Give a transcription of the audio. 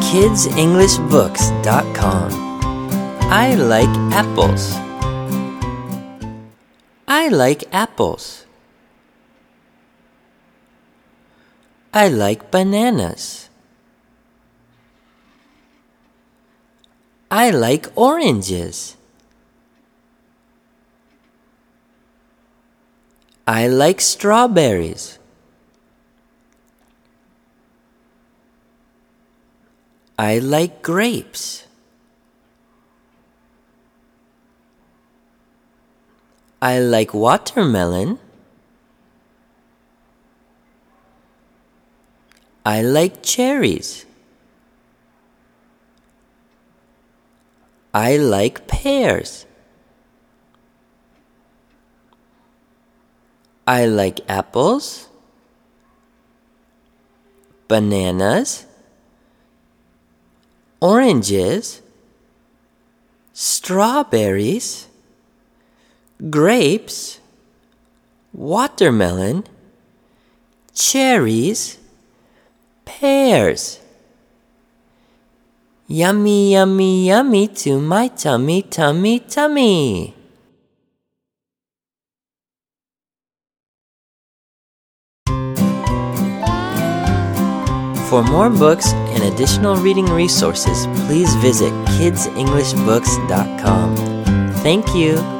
kidsenglishbooks.com. I like apples. I like apples. I like bananas. I like oranges. I like strawberries. I like grapes. I like watermelon. I like cherries. I like pears. I like apples, bananas, oranges, strawberries, grapes, watermelon, cherries, pears. Yummy, yummy, yummy to my tummy, tummy, tummy. For more books and additional reading resources, please visit kidsenglishbooks.com. Thank you.